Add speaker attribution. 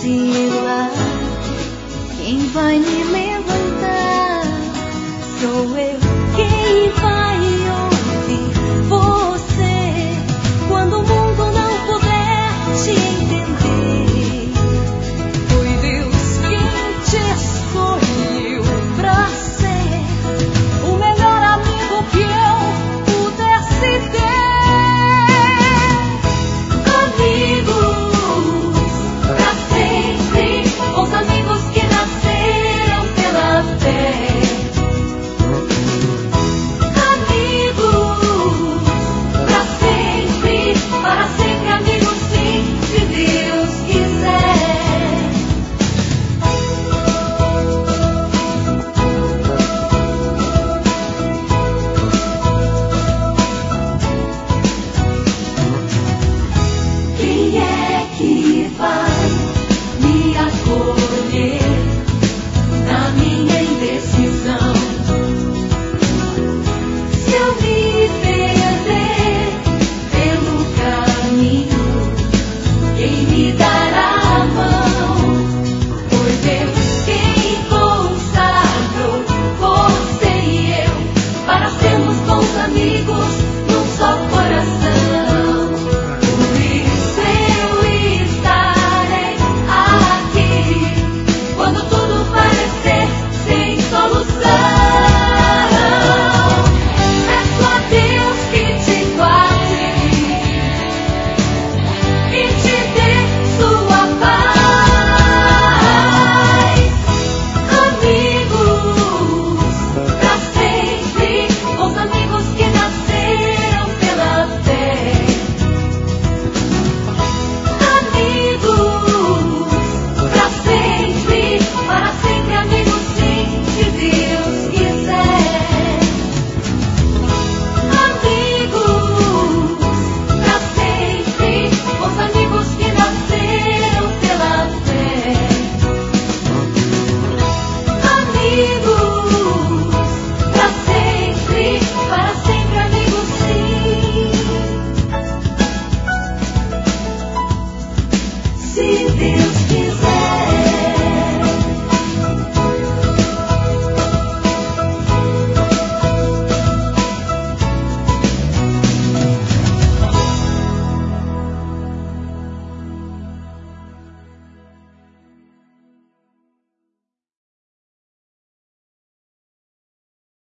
Speaker 1: se lá, quem vai me levantar? Sou eu quem vai ouvir você quando o mundo não puder te entender. Foi Deus quem te escolheu pra ser o melhor amigo que eu pudesse ter. Amigos pra sempre, os amigos que nasceram pela fé. Amigos pra sempre, para sempre amigos sim, se Deus quiser. Quem é que vai me acolher?